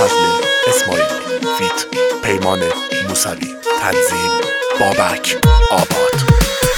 فضل اسماعیلی فیت پیمان موسوی تنظیم بابک آباد.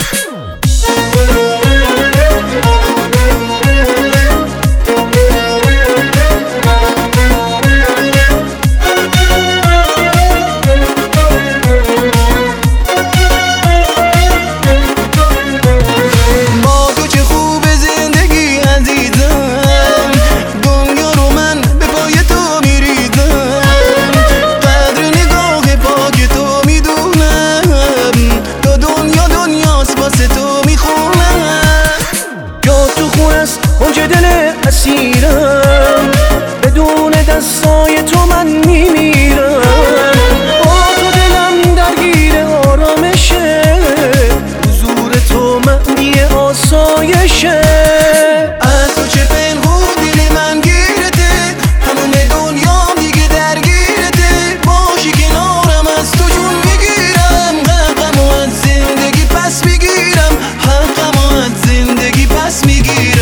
دل اسیرم بدون دستای تو من میمیرم، با تو دلم درگیر آرامشه، حضور تو معنی آسایشه. از تو چه پنهون دل من گیرته، تمام دنیا دیگه درگیرته، باشی کنارم از تو جون میگیرم، حقمو از زندگی پس میگیرم، حقمو از زندگی پس میگیرم.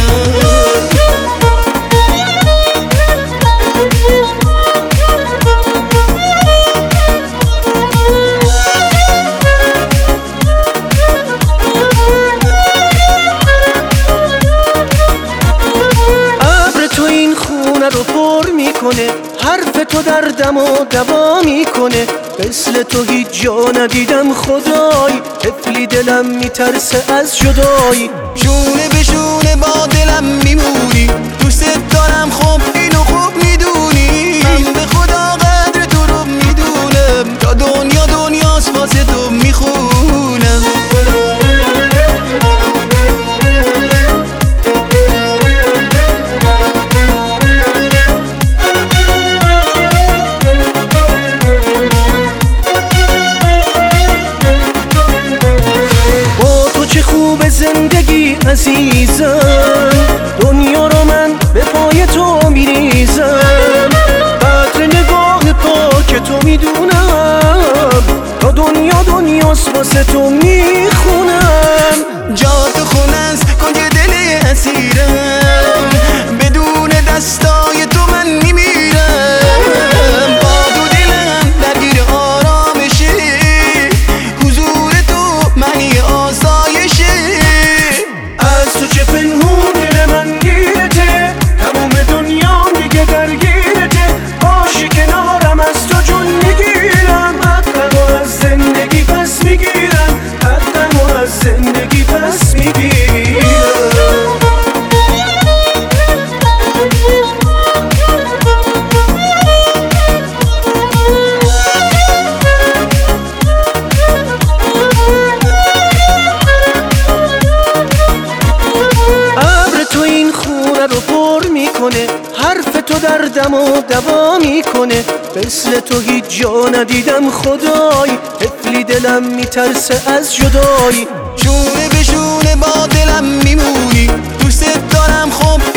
رو پر میکنه، حرف تو دردم و دوا میکنه، مثل تو هیچ جا ندیدم خدای، طفلی دلم میترسه از جدایی، شونه به شونه با دلم میمونی، دوست دارم خب اینو خوب میدونی، من به خدا قدر تو رو میدونم، تا دنیا دنیاست واسه تو میخونم. زندگی عزیزم، دنیا رو من به پای تو میریزم، قدر نگاه پاک تو میدونم، تا دنیا دنیاست واسه تو میخونم. جا تو خونه است کنج دل اسیرم، بدون دستای تو من میمیرم، با تو دلم درگیر آرامشه، حضور تو معنی آسایشه. از تو چه پنهون دل من گیرته، تموم دنیا دیگه درگیرته، باشی کنارم از تو جون میگیرم، حقمو از زندگی پس میگیرم، حقمو از زندگی پس میگیرم. رو پر میکنه، حرف تو دردم و دوا میکنه، مثل تو هیچ جا ندیدم خدای، طفلی دلم میترسه از جدایی، شونه به شونه با دلم میمونی، دوست دارم خب